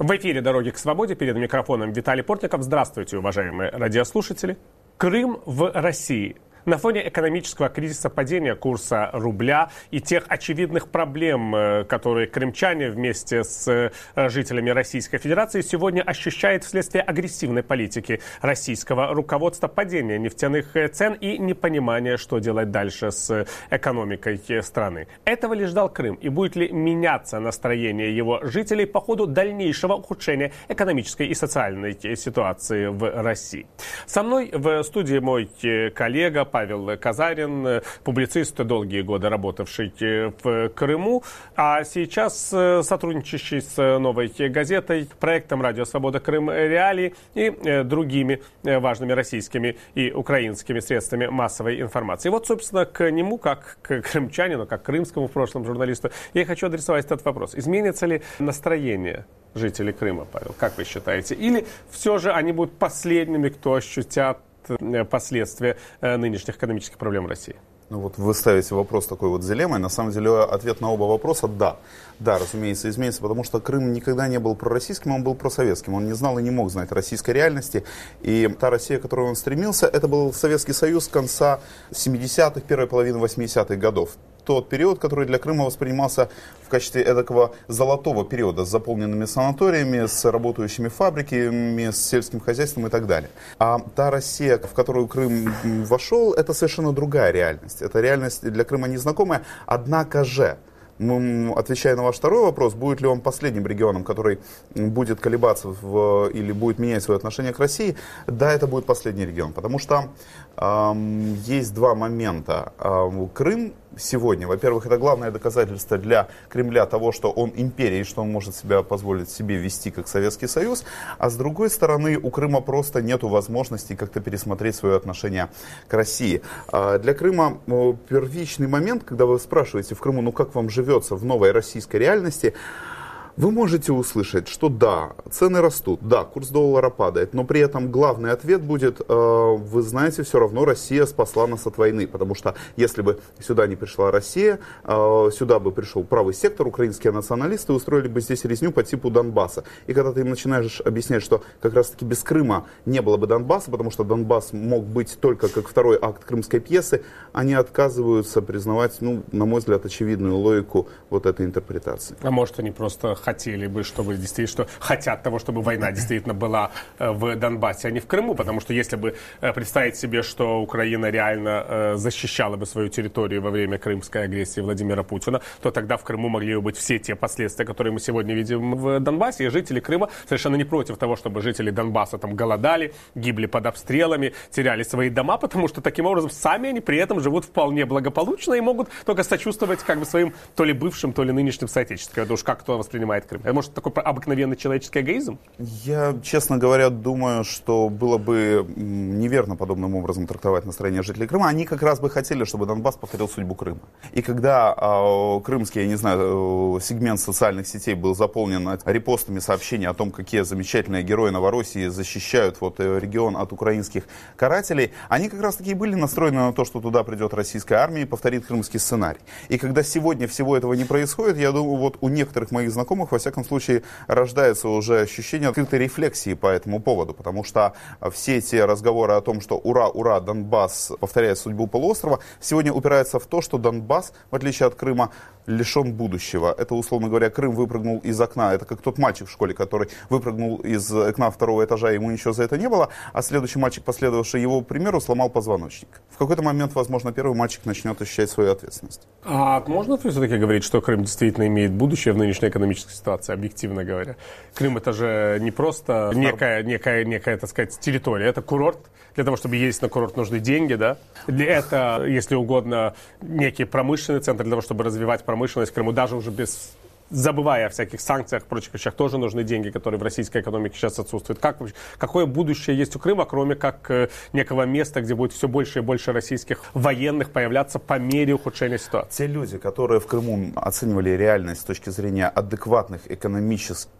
В эфире «Дороги к свободе», перед микрофоном Виталий Портников. Здравствуйте, уважаемые радиослушатели. Крым в России. На фоне экономического кризиса, падения курса рубля и тех очевидных проблем, которые крымчане вместе с жителями Российской Федерации сегодня ощущают вследствие агрессивной политики российского руководства, падения нефтяных цен и непонимания, что делать дальше с экономикой страны. Этого ли ждал Крым? И будет ли меняться настроение его жителей по ходу дальнейшего ухудшения экономической и социальной ситуации в России? Со мной в студии мой коллега Павел Казарин, публицист, долгие годы работавший в Крыму, а сейчас сотрудничающий с «Новой газетой», проектом «Радио Свобода Крым Реалии» и другими важными российскими и украинскими средствами массовой информации. И вот, собственно, к нему, как к крымчанину, как к крымскому в прошлом журналисту, я хочу адресовать этот вопрос. Изменится ли настроение жителей Крыма, Павел, как вы считаете? Или все же они будут последними, кто ощутят последствия нынешних экономических проблем в России? Ну вот вы ставите вопрос такой вот дилеммой. На самом деле ответ на оба вопроса – да. Да, разумеется, изменится, потому что Крым никогда не был пророссийским, он был просоветским. Он не знал и не мог знать российской реальности. И та Россия, к которой он стремился, это был Советский Союз конца 70-х, первой половины 80-х годов. Тот период, который для Крыма воспринимался в качестве эдакого золотого периода с заполненными санаториями, с работающими фабриками, с сельским хозяйством и так далее. А та Россия, в которую Крым вошел, это совершенно другая реальность. Это реальность для Крыма незнакомая, однако же, отвечая на ваш второй вопрос, будет ли он последним регионом, который будет колебаться или будет менять свое отношение к России, да, это будет последний регион, потому что есть два момента. Крым сегодня, во-первых, это главное доказательство для Кремля того, что он империя и что он может себя позволить себе вести как Советский Союз, а с другой стороны у Крыма просто нет возможности как-то пересмотреть свое отношение к России. Для Крыма первичный момент, когда вы спрашиваете в Крыму, ну как вам живется в новой российской реальности, вы можете услышать, что да, цены растут, да, курс доллара падает, но при этом главный ответ будет, вы знаете, все равно Россия спасла нас от войны, потому что если бы сюда не пришла Россия, сюда бы пришел правый сектор, украинские националисты устроили бы здесь резню по типу Донбасса. И когда ты им начинаешь объяснять, что как раз-таки без Крыма не было бы Донбасса, потому что Донбасс мог быть только как второй акт крымской пьесы, они отказываются признавать, ну, на мой взгляд, очевидную логику вот этой интерпретации. А может, они просто хотели бы, чтобы действительно, что хотят того, чтобы война действительно была в Донбассе, а не в Крыму, потому что если бы представить себе, что Украина реально защищала бы свою территорию во время крымской агрессии Владимира Путина, то тогда в Крыму могли бы быть все те последствия, которые мы сегодня видим в Донбассе, и жители Крыма совершенно не против того, чтобы жители Донбасса там голодали, гибли под обстрелами, теряли свои дома, потому что таким образом сами они при этом живут вполне благополучно и могут только сочувствовать как бы своим то ли бывшим, то ли нынешним соотечественникам. Это уж как кто воспринимает Крым. Это может такой обыкновенный человеческий эгоизм? Я, честно говоря, думаю, что было бы неверно подобным образом трактовать настроение жителей Крыма. Они как раз бы хотели, чтобы Донбасс повторил судьбу Крыма. И когда крымский, я не знаю, сегмент социальных сетей был заполнен репостами сообщений о том, какие замечательные герои Новороссии защищают вот регион от украинских карателей, они как раз таки были настроены на то, что туда придет российская армия и повторит крымский сценарий. И когда сегодня всего этого не происходит, я думаю, вот у некоторых моих знакомых, во всяком случае, рождается уже ощущение открытой рефлексии по этому поводу, потому что все эти разговоры о том, что ура, ура, Донбасс повторяет судьбу полуострова, сегодня упираются в то, что Донбасс, в отличие от Крыма, лишен будущего. Это, условно говоря, Крым выпрыгнул из окна. Это как тот мальчик в школе, который выпрыгнул из окна второго этажа, ему ничего за это не было, а следующий мальчик, последовавший его примеру, сломал позвоночник. В какой-то момент, возможно, первый мальчик начнет ощущать свою ответственность. А можно все-таки говорить, что Крым действительно имеет будущее в нынешней экономической ситуации, объективно говоря? Крым — это же не просто некая, так сказать, территория, это курорт. Для того, чтобы ездить на курорт, нужны деньги, да? Это, если угодно, некий промышленный центр для того, чтобы развивать промышленность в Крыму, даже уже забывая о всяких санкциях и прочих вещах, тоже нужны деньги, которые в российской экономике сейчас отсутствуют. Какое будущее есть у Крыма, кроме как некого места, где будет все больше и больше российских военных появляться по мере ухудшения ситуации? Те люди, которые в Крыму оценивали реальность с точки зрения адекватных экономических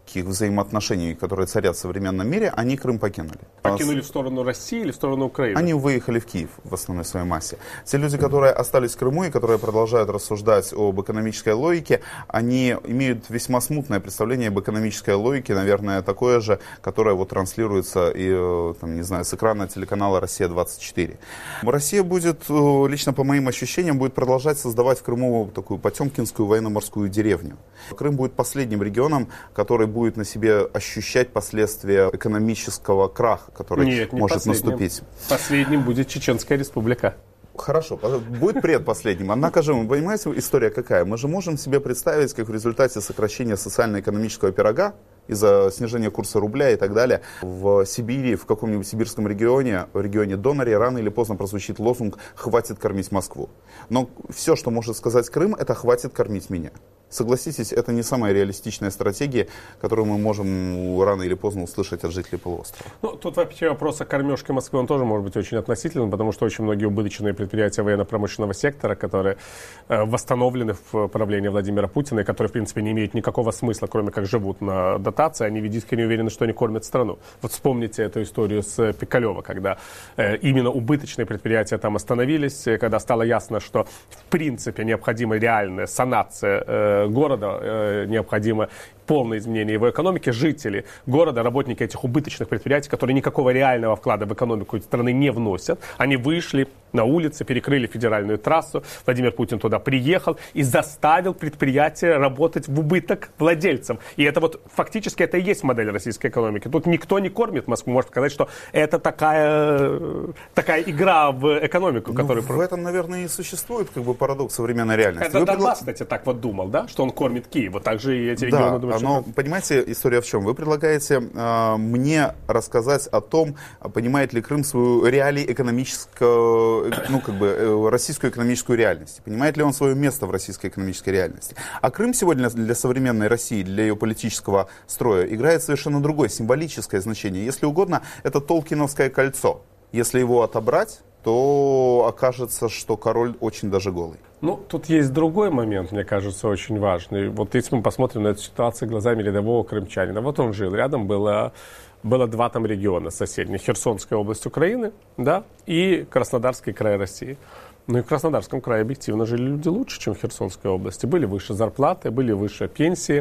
взаимоотношений, которые царят в современном мире, они Крым покинули. Покинули в сторону России или в сторону Украины? Они выехали в Киев в основной своей массе. Те люди, которые остались в Крыму и которые продолжают рассуждать об экономической логике, они имеют весьма смутное представление об экономической логике, наверное, такое же, которое вот транслируется и, там, не знаю, с экрана телеканала «Россия-24». Россия будет, лично по моим ощущениям, будет продолжать создавать в Крыму такую потемкинскую военно-морскую деревню. Крым будет последним регионом, который будет на себе ощущать последствия экономического краха, который может наступить. Последним будет Чеченская Республика. Хорошо, будет предпоследним. Однако же, вы понимаете, история какая? Мы же можем себе представить, как в результате сокращения социально-экономического пирога, из-за снижения курса рубля и так далее, в Сибири, в каком-нибудь сибирском регионе, в регионе Доноре, рано или поздно прозвучит лозунг «хватит кормить Москву». Но все, что может сказать Крым, это «хватит кормить меня». Согласитесь, это не самая реалистичная стратегия, которую мы можем рано или поздно услышать от жителей полуострова. Ну, тут вообще вопрос о кормежке Москвы, он тоже может быть очень относительным, потому что очень многие убыточные предприятия военно-промышленного сектора, которые восстановлены в правлении Владимира Путина, и которые, в принципе, не имеют никакого смысла, кроме как живут на дотации, они ведь искренне уверены, что они кормят страну. Вот вспомните эту историю с Пикалево, когда именно убыточные предприятия там остановились, когда стало ясно, что, в принципе, необходима реальная санация города, необходимо полное изменение его экономики. Жители города, работники этих убыточных предприятий, которые никакого реального вклада в экономику страны не вносят, они вышли на улицы, перекрыли федеральную трассу. Владимир Путин туда приехал и заставил предприятие работать в убыток владельцам. И это вот фактически это и есть модель российской экономики. Тут никто не кормит Москву. Можно сказать, что это такая игра в экономику. Которая... В этом, наверное, и существует как бы парадокс современной реальности. Это Донбасс, кстати, так вот думал, да? Что он кормит Киев. Вот так же и эти регионы думают. Но, понимаете, история в чем? Вы предлагаете мне рассказать о том, понимает ли Крым свою реалии экономическую, российскую экономическую реальность. Понимает ли он свое место в российской экономической реальности. А Крым сегодня для современной России, для ее политического строя, играет совершенно другое, символическое значение. Если угодно, это Толкиновское кольцо. Если его отобрать, то окажется, что король очень даже голый. Ну, тут есть другой момент, мне кажется, очень важный. Вот если мы посмотрим на эту ситуацию глазами рядового крымчанина. Вот он жил, рядом было два там региона соседних. Херсонская область Украины, да, и Краснодарский край России. Ну и в Краснодарском крае объективно жили люди лучше, чем в Херсонской области. Были выше зарплаты, были выше пенсии,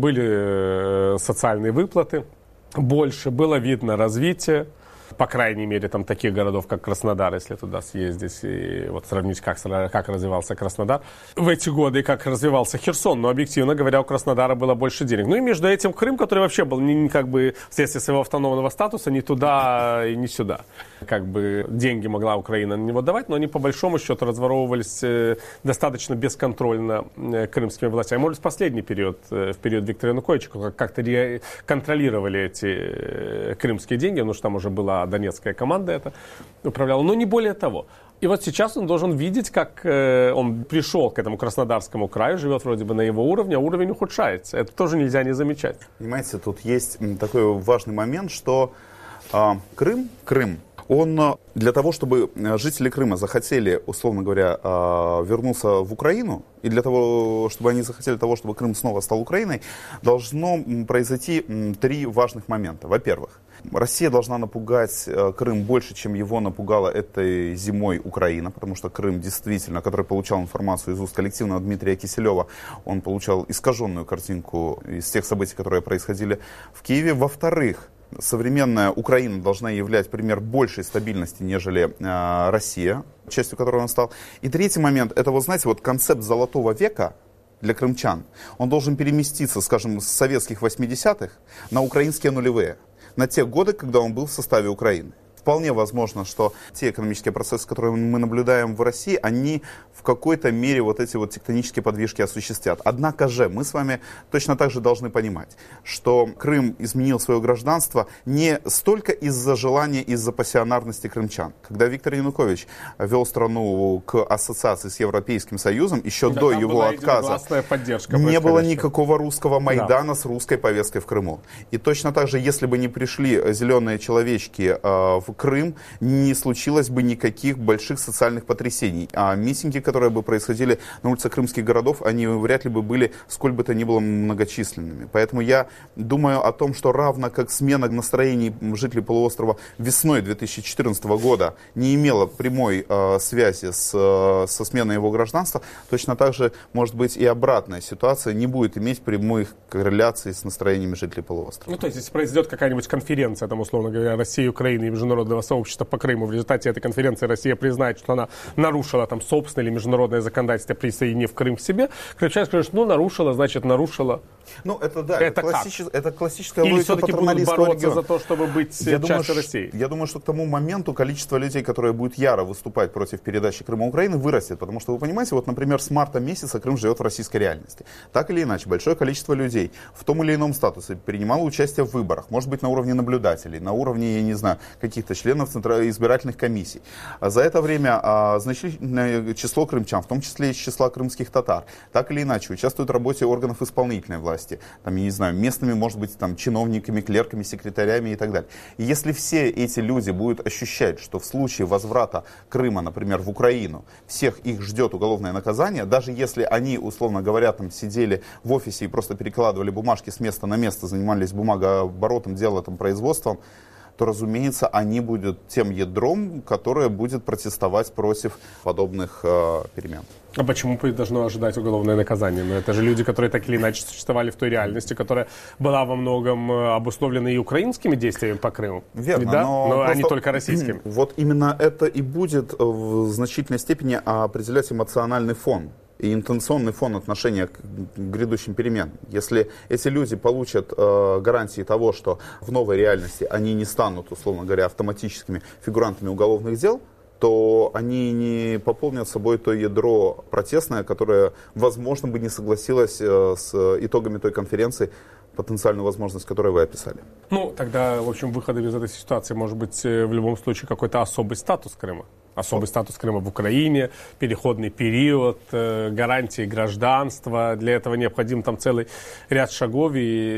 были социальные выплаты, больше было видно развитие. По крайней мере, там таких городов, как Краснодар, если туда съездить и вот сравнить, как развивался Краснодар в эти годы и как развивался Херсон. Но, объективно говоря, у Краснодара было больше денег. Ну и между этим Крым, который вообще был как бы вследствие своего автономного статуса ни туда и ни сюда. Как бы деньги могла Украина на него давать, но они по большому счету разворовывались достаточно бесконтрольно крымскими властями. Может, в последний период, в период Виктора Януковича, как-то контролировали эти крымские деньги, потому что там уже была донецкая команда это управляла, но не более того. И вот сейчас он должен видеть, как он пришел к этому Краснодарскому краю, живет вроде бы на его уровне, а уровень ухудшается. Это тоже нельзя не замечать. Понимаете, тут есть такой важный момент, что Крым, он для того, чтобы жители Крыма захотели, условно говоря, вернуться в Украину, и для того, чтобы они захотели того, чтобы Крым снова стал Украиной, должно произойти три важных момента. Во-первых, Россия должна напугать Крым больше, чем его напугала этой зимой Украина, потому что Крым действительно, который получал информацию из уст коллективного Дмитрия Киселева, он получал искаженную картинку из тех событий, которые происходили в Киеве. Во-вторых, современная Украина должна являть пример большей стабильности, нежели Россия, частью которой он стал. И третий момент, это, вот знаете, вот концепт золотого века для крымчан, он должен переместиться, скажем, с советских 80-х на украинские нулевые, на те годы, когда он был в составе Украины. Вполне возможно, что те экономические процессы, которые мы наблюдаем в России, они в какой-то мере вот эти вот тектонические подвижки осуществят. Однако же мы с вами точно так же должны понимать, что Крым изменил свое гражданство не столько из-за желания, из-за пассионарности крымчан. Когда Виктор Янукович вел страну к ассоциации с Европейским Союзом, еще до его отказа, не было никакого русского Майдана с русской повесткой в Крыму. И точно так же, если бы не пришли зеленые человечки в Крым, не случилось бы никаких больших социальных потрясений. А митинги, которые бы происходили на улицах крымских городов, они вряд ли бы были сколь бы то ни было многочисленными. Поэтому я думаю о том, что равно как смена настроений жителей полуострова весной 2014 года не имела прямой связи со сменой его гражданства, точно так же может быть и обратная ситуация не будет иметь прямой корреляции с настроениями жителей полуострова. Ну, то есть, если произойдет какая-нибудь конференция, там, условно говоря, России, Украины и международного сообщества по Крыму, в результате этой конференции Россия признает, что она нарушила там собственное или международное законодательство, присоединив Крым к себе, крымчане скажут, ну, нарушила, значит, нарушила. Ну, это да, это классическая или логика все-таки будут бороться региона. за то, чтобы быть частью России? Я думаю, что к тому моменту количество людей, которые будут яро выступать против передачи Крыма Украины, вырастет. Потому что, вы понимаете, вот, например, с марта месяца Крым живет в российской реальности. Так или иначе, большое количество людей в том или ином статусе принимало участие в выборах. Может быть, на уровне наблюдателей, на уровне, я не знаю, каких-то членов избирательных комиссий. За это время значительное число крымчан, в том числе из числа крымских татар, так или иначе участвуют в работе органов исполнительной власти. Там, я не знаю, местными, может быть, там, чиновниками, клерками, секретарями и так далее. И если все эти люди будут ощущать, что в случае возврата Крыма, например, в Украину, всех их ждет уголовное наказание, даже если они, условно говоря, там, сидели в офисе и просто перекладывали бумажки с места на место, занимались бумагооборотом, делом, производством, то, разумеется, они будут тем ядром, которое будет протестовать против подобных перемен. А почему должно ожидать уголовное наказание? Ну, это же люди, которые так или иначе существовали в той реальности, которая была во многом обусловлена и украинскими действиями по Крыму. Верно, да? но а не только российскими. Вот именно это и будет в значительной степени определять эмоциональный фон и интенционный фон отношения к грядущим переменам. Если эти люди получат гарантии того, что в новой реальности они не станут, условно говоря, автоматическими фигурантами уголовных дел, то они не пополнят собой то ядро протестное, которое, возможно, бы не согласилось с итогами той конференции, потенциальную возможность, которую вы описали. Ну, тогда, в общем, выходом из этой ситуации может быть в любом случае какой-то особый статус Крыма. Особый статус Крыма в Украине, переходный период, гарантии гражданства. Для этого необходим там целый ряд шагов.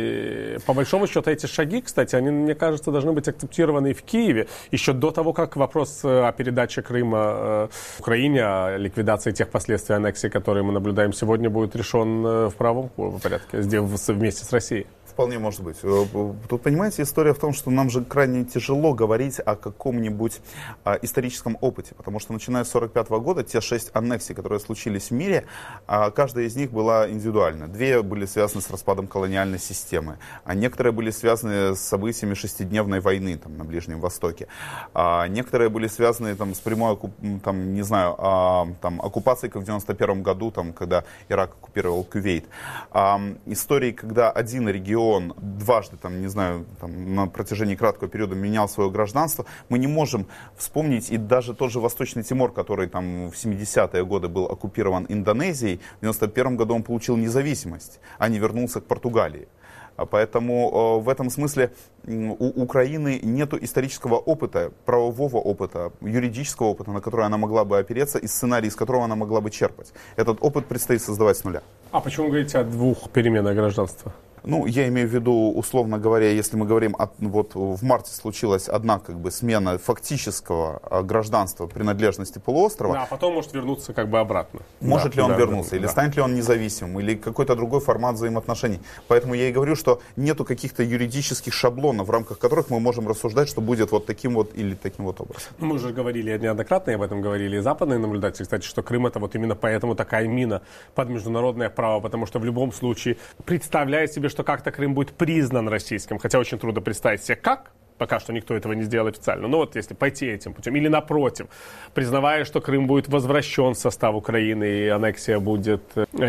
И по большому счету эти шаги, кстати, они, мне кажется, должны быть акцептированы и в Киеве. Еще до того, как вопрос о передаче Крыма Украине, о ликвидации тех последствий аннексии, которые мы наблюдаем сегодня, будет решен в правом порядке, вместе с Россией. Вполне может быть. Тут, понимаете, история в том, что нам же крайне тяжело говорить о каком-нибудь историческом опыте, потому что начиная с 1945 года, те 6 аннексий, которые случились в мире, каждая из них была индивидуальна. 2 были связаны с распадом колониальной системы, а некоторые были связаны с событиями шестидневной войны там, на Ближнем Востоке, а некоторые были связаны там, с прямой там, не знаю, там, оккупацией, как в 1991 году, там, когда Ирак оккупировал Кувейт. Истории, когда один регион дважды, там, не знаю, там, на протяжении краткого периода менял свое гражданство, мы не можем вспомнить, и даже тот же Восточный Тимор, который там в 70-е годы был оккупирован Индонезией, в 91 году он получил независимость, а не вернулся к Португалии. Поэтому в этом смысле у Украины нет исторического опыта, правового опыта, юридического опыта, на который она могла бы опереться, и сценарий, из которого она могла бы черпать. Этот опыт предстоит создавать с нуля. А почему вы говорите о 2 переменах гражданства? Ну, я имею в виду, условно говоря, если мы говорим, вот в марте случилась одна как бы смена фактического гражданства принадлежности полуострова. Да, а потом может вернуться как бы обратно. Может ли он вернуться, или станет ли он независимым, или какой-то другой формат взаимоотношений. Поэтому я и говорю, что нету каких-то юридических шаблонов, в рамках которых мы можем рассуждать, что будет вот таким вот или таким вот образом. Мы уже говорили неоднократно, и об этом говорили и западные наблюдатели, кстати, что Крым это вот именно поэтому такая мина под международное право, потому что в любом случае представляет себе, что как-то Крым будет признан российским, хотя очень трудно представить себе как, пока что никто этого не сделал официально. Но вот если пойти этим путем, или напротив, признавая, что Крым будет возвращен в состав Украины, и аннексия будет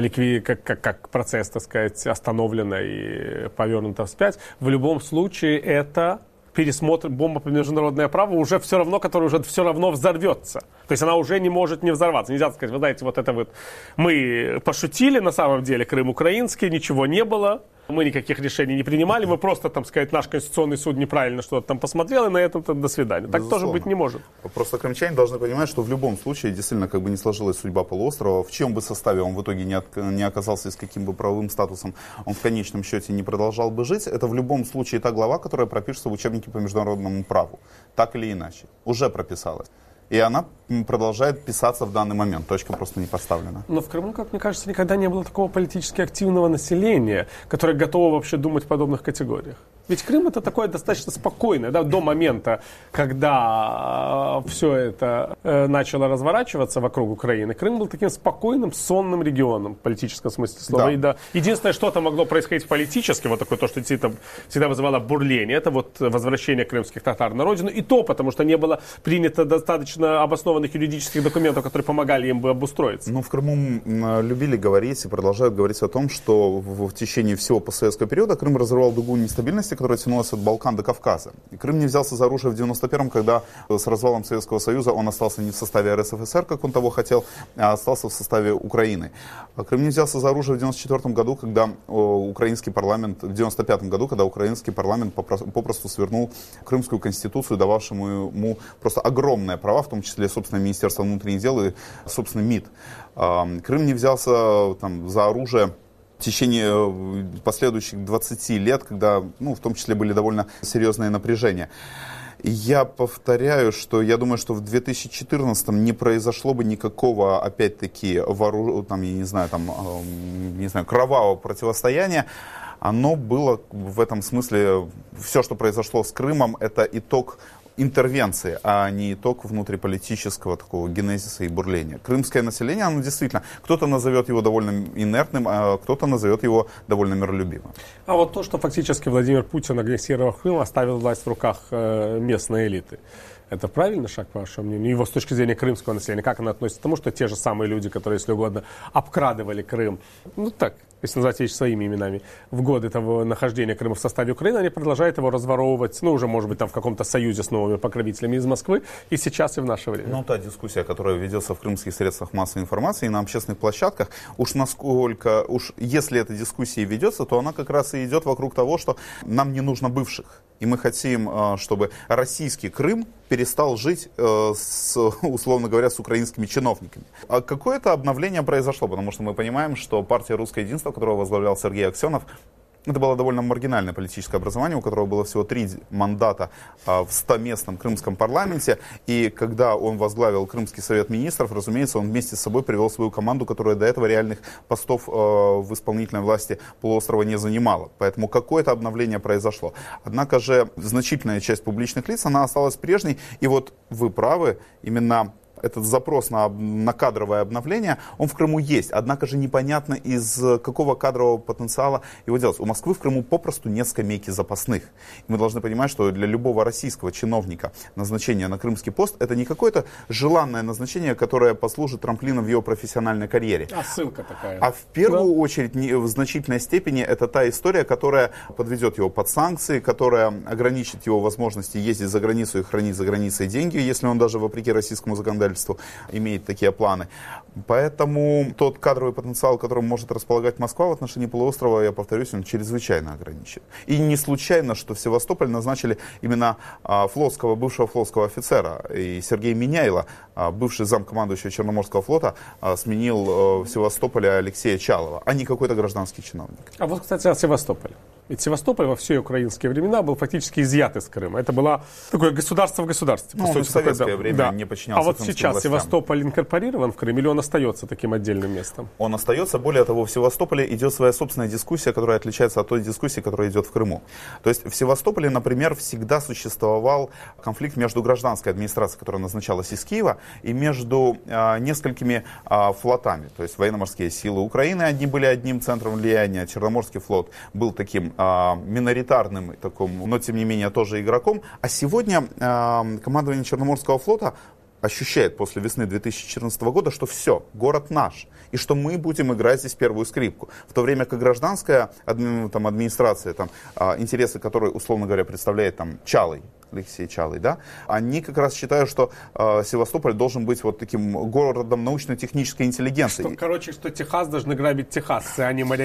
как процесс, так сказать, остановлена и повернута вспять, в любом случае это пересмотр бомба по международное право уже все равно, которая уже все равно взорвется. То есть она уже не может не взорваться. Нельзя сказать, вы знаете, вот это вот мы пошутили, на самом деле Крым украинский, ничего не было. Мы никаких решений не принимали, мы просто, там сказать, наш Конституционный суд неправильно что-то там посмотрел, и на этом-то до свидания. Так тоже быть не может. Просто крымчане должны понимать, что в любом случае действительно как бы не сложилась судьба полуострова, в чем бы составе он в итоге не оказался и с каким бы правовым статусом он в конечном счете не продолжал бы жить, это в любом случае та глава, которая пропишется в учебнике по международному праву. Так или иначе. Уже прописалась. И она продолжает писаться в данный момент. Точка просто не поставлена. Но в Крыму, как мне кажется, никогда не было такого политически активного населения, которое готово вообще думать в подобных категориях. Ведь Крым это такое достаточно спокойное, да, до момента, когда все это начало разворачиваться вокруг Украины. Крым был таким спокойным, сонным регионом в политическом смысле слова. Да. И, да, единственное, что там могло происходить политически, вот такое то, что всегда вызывало бурление, это вот возвращение крымских татар на родину. И то, потому что не было принято достаточно обоснованных юридических документов, которые помогали им бы обустроиться. Ну, в Крыму любили говорить и продолжают говорить о том, что в течение всего постсоветского периода Крым разрывал дугу нестабильности, которая тянулась от Балкан до Кавказа. И Крым не взялся за оружие в 91-м, когда с развалом Советского Союза он остался не в составе РСФСР, как он того хотел, а остался в составе Украины. А Крым не взялся за оружие в 94-м году, когда украинский парламент, в 95-м году, когда украинский парламент попросту свернул Крымскую конституцию, дававшему ему просто огромные права, в том числе, собственно, Министерство внутренних дел и, собственно, МИД. Крым не взялся там за оружие в течение последующих 20 лет, когда, в том числе, были довольно серьезные напряжения. Я повторяю, что я думаю, что в 2014-м не произошло бы никакого, опять-таки, кровавого противостояния. Оно было в этом смысле, все, что произошло с Крымом, это итог интервенции, а не итог внутриполитического такого генезиса и бурления. Крымское население, оно действительно, кто-то назовет его довольно инертным, а кто-то назовет его довольно миролюбивым. А вот то, что фактически Владимир Путин, агрессировав Крым, оставил власть в руках местной элиты, это правильный шаг, по вашему мнению? Его с точки зрения крымского населения, как оно относится к тому, что те же самые люди, которые, если угодно, обкрадывали Крым, если назвать вещи своими именами, в годы того нахождения Крыма в составе Украины, они продолжают его разворовывать, уже, может быть, там в каком-то союзе с новыми покровителями из Москвы, и сейчас, и в наше время. Та дискуссия, которая ведется в крымских средствах массовой информации и на общественных площадках, если эта дискуссия ведется, то она как раз и идет вокруг того, что нам не нужно бывших. И мы хотим, чтобы российский Крым перестал жить, условно говоря, с украинскими чиновниками. А какое-то обновление произошло, потому что мы понимаем, что партия «Русское единство», которую возглавлял Сергей Аксенов, это было довольно маргинальное политическое образование, у которого было всего 3 мандата в 100-местном крымском парламенте. И когда он возглавил Крымский совет министров, разумеется, он вместе с собой привел свою команду, которая до этого реальных постов в исполнительной власти полуострова не занимала. Поэтому какое-то обновление произошло. Однако же значительная часть публичных лиц, она осталась прежней. И вот вы правы, именно этот запрос на кадровое обновление, он в Крыму есть. Однако же непонятно, из какого кадрового потенциала его делать. У Москвы в Крыму попросту нет скамейки запасных. И мы должны понимать, что для любого российского чиновника назначение на крымский пост это не какое-то желанное назначение, которое послужит трамплином в его профессиональной карьере. А ссылка такая. А в первую очередь, в значительной степени, это та история, которая подведет его под санкции, которая ограничит его возможности ездить за границу и хранить за границей деньги, если он даже вопреки российскому законодательству имеет такие планы. Поэтому тот кадровый потенциал, которым может располагать Москва в отношении полуострова, я повторюсь, он чрезвычайно ограничен. И не случайно, что в Севастополь назначили именно бывшего флотского офицера. И Сергей Миняйло, бывший замкомандующего Черноморского флота, сменил в Севастополе Алексея Чалова, а не какой-то гражданский чиновник. А вот, кстати, о Севастополе. Ведь Севастополь во все украинские времена был фактически изъят из Крыма. Это было такое государство в государстве. Он в советское время не подчинялся. А вот сейчас властям. Севастополь инкорпорирован в Крым, или он остается таким отдельным местом? Он остается. Более того, в Севастополе идет своя собственная дискуссия, которая отличается от той дискуссии, которая идет в Крыму. То есть в Севастополе, например, всегда существовал конфликт между гражданской администрацией, которая назначалась из Киева, и между несколькими флотами. То есть военно-морские силы Украины были одним центром влияния, Черноморский флот был таким миноритарным, но тем не менее тоже игроком. А сегодня командование Черноморского флота ощущает после весны 2014 года, что все, город наш, и что мы будем играть здесь первую скрипку. В то время как гражданская администрация, интересы которой, условно говоря, представляет Алексей Чалый, они как раз считают, что Севастополь должен быть вот таким городом научно-технической интеллигенции. Что Техас должны грабить техасцы, а не моряки.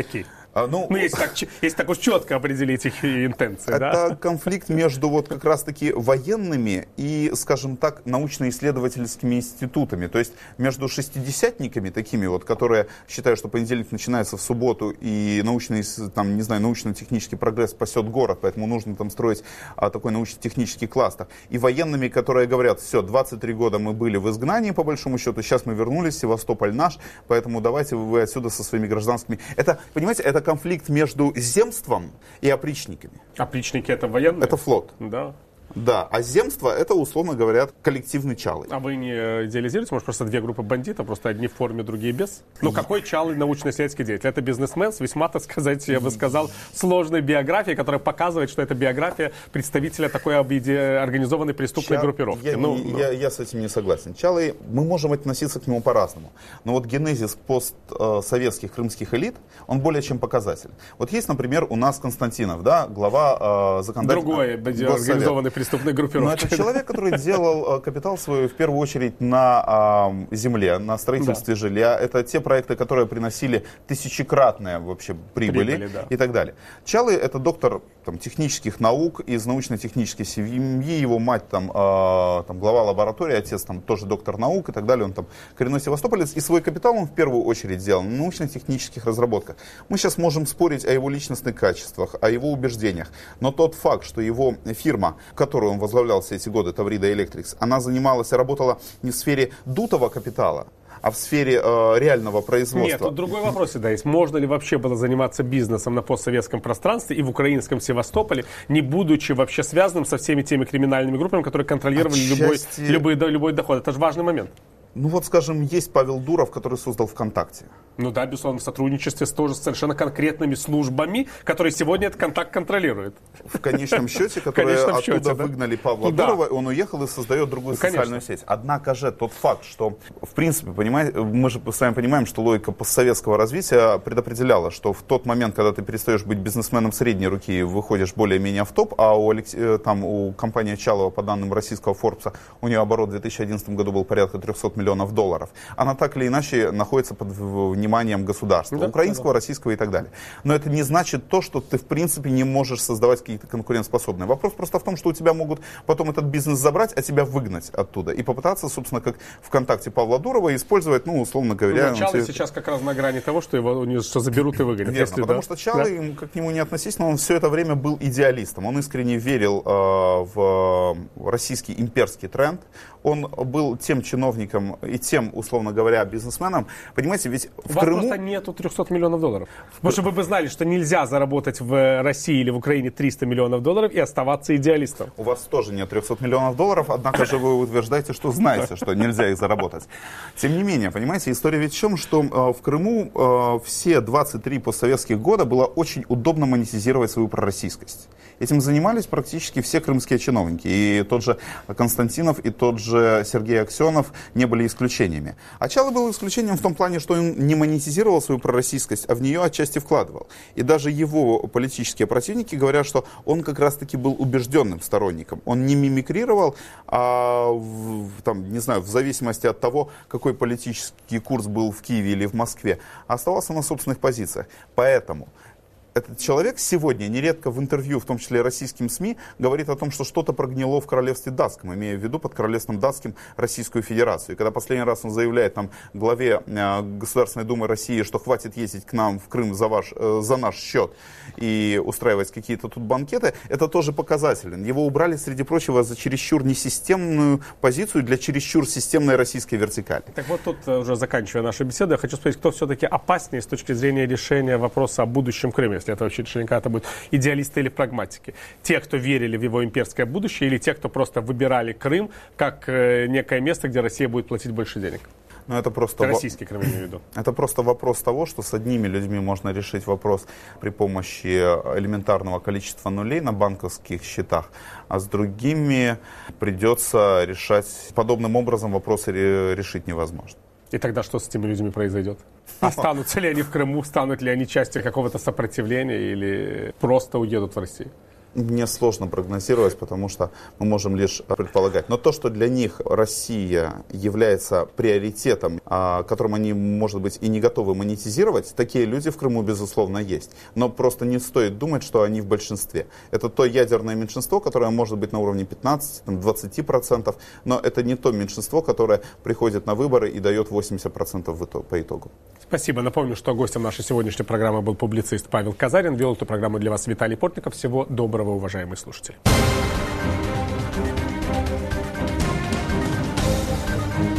Если так уж четко определить их интенции. Это конфликт между вот как раз-таки военными и, скажем так, научно-исследовательскими институтами. То есть между шестидесятниками такими вот, которые считают, что понедельник начинается в субботу и научно-технический прогресс спасет город, поэтому нужно там строить такой научно-технический кластер. И военными, которые говорят, все, 23 года мы были в изгнании, по большому счету, сейчас мы вернулись, Севастополь наш, поэтому давайте вы отсюда со своими гражданскими... Это, понимаете, это конфликт между земством и опричниками. Опричники — это военные? Это флот. Да. Да, а земство — это, условно говоря, коллективный чалый. А вы не идеализируете? Может, просто две группы бандитов, просто одни в форме, другие без? Ну, какой чалый научно-исследовательский деятель? Это бизнесмен с весьма, так сказать, я бы сказал, сложной биографией, которая показывает, что это биография представителя такой организованной преступной группировки. Я с этим не согласен. Чалый, мы можем относиться к нему по-разному. Но вот генезис постсоветских крымских элит, он более чем показатель. Вот есть, например, у нас Константинов, да, глава законодательного... Другой организованный преступной группировки. Но это человек, который делал капитал свой в первую очередь на земле, на строительстве жилья. Это те проекты, которые приносили тысячекратные вообще прибыли и так далее. Чалый — это доктор технических наук из научно-технической семьи. Его мать глава лаборатории, отец тоже доктор наук и так далее. Он коренной севастополец. И свой капитал он в первую очередь сделал на научно-технических разработках. Мы сейчас можем спорить о его личностных качествах, о его убеждениях. Но тот факт, что его фирма, которую он возглавлял все эти годы, Таврида Электрикс, она занималась и работала не в сфере дутого капитала, а в сфере реального производства. Нет, тут другой вопрос всегда есть. Можно ли вообще было заниматься бизнесом на постсоветском пространстве и в украинском Севастополе, не будучи вообще связанным со всеми теми криминальными группами, которые контролировали любой доход? Это же важный момент. Ну вот, скажем, есть Павел Дуров, который создал ВКонтакте. Ну да, безусловно, в сотрудничестве с тоже совершенно конкретными службами, которые сегодня этот контакт контролируют. В конечном счете, которые оттуда выгнали Павла Дурова, он уехал и создает другую социальную сеть. Однако же тот факт, что, в принципе, понимаете, мы же с вами понимаем, что логика постсоветского развития предопределяла, что в тот момент, когда ты перестаешь быть бизнесменом средней руки и выходишь более-менее в топ, а у компании Чалова, по данным российского Форбса, у нее оборот в 2011 году был порядка 300 миллионов долларов. Она так или иначе находится под вниманием государства, украинского, российского и так далее. Но это не значит то, что ты в принципе не можешь создавать какие-то конкурентоспособные. Вопрос просто в том, что у тебя могут потом этот бизнес забрать, а тебя выгнать оттуда. И попытаться, собственно, как ВКонтакте Павла Дурова, использовать, условно говоря... Чалый сейчас как раз на грани того, что заберут и выгонят. Верно, потому что Чалый, как к нему не относись, но он все это время был идеалистом. Он искренне верил в российский имперский тренд. Он был тем чиновником и тем, условно говоря, бизнесменом. Понимаете, ведь в Крыму... просто нету 300 миллионов долларов. Потому что вы бы знали, что нельзя заработать в России или в Украине 300 миллионов долларов и оставаться идеалистом. У вас тоже нет 300 миллионов долларов, однако же вы утверждаете, что знаете, что нельзя их заработать. Тем не менее, понимаете, история ведь в чем, что в Крыму все 23 постсоветских года было очень удобно монетизировать свою пророссийскость. Этим занимались практически все крымские чиновники. И тот же Константинов, и тот же Сергей Аксенов не были исключениями. А Чалый был исключением в том плане, что он не монетизировал свою пророссийскость, а в нее отчасти вкладывал. И даже его политические противники говорят, что он как раз-таки был убежденным сторонником. Он не мимикрировал, а в зависимости от того, какой политический курс был в Киеве или в Москве, оставался на собственных позициях. Поэтому этот человек сегодня нередко в интервью, в том числе российским СМИ, говорит о том, что что-то прогнило в королевстве датском, имея в виду под королевством датским Российскую Федерацию. И когда последний раз он заявляет главе Государственной Думы России, что хватит ездить к нам в Крым за наш счет и устраивать какие-то тут банкеты, это тоже показателен. Его убрали, среди прочего, за чересчур несистемную позицию для чересчур системной российской вертикали. Так вот тут, уже заканчивая нашу беседу, я хочу спросить, кто все-таки опаснее с точки зрения решения вопроса о будущем Крыма, если это вообще решение когда-то будет, идеалисты или прагматики? Те, кто верили в его имперское будущее, или те, кто просто выбирали Крым как некое место, где Россия будет платить больше денег? Но это просто российский Крым, я имею в виду. Это просто вопрос того, что с одними людьми можно решить вопрос при помощи элементарного количества нулей на банковских счетах, а с другими придется решать подобным образом вопросы решить невозможно. И тогда что с этими людьми произойдет? Останутся ли они в Крыму, станут ли они частью какого-то сопротивления или просто уедут в Россию? Мне сложно прогнозировать, потому что мы можем лишь предполагать. Но то, что для них Россия является приоритетом, которым они, может быть, и не готовы монетизировать, такие люди в Крыму, безусловно, есть. Но просто не стоит думать, что они в большинстве. Это то ядерное меньшинство, которое может быть на уровне 15-20%, но это не то меньшинство, которое приходит на выборы и дает 80% по итогу. Спасибо. Напомню, что гостем нашей сегодняшней программы был публицист Павел Казарин. Вел эту программу для вас Виталий Портников. Всего доброго, уважаемые слушатели.